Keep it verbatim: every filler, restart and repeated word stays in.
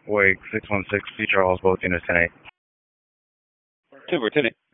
Wake six one six, C Charles, both units ten eight. Super, ten eight.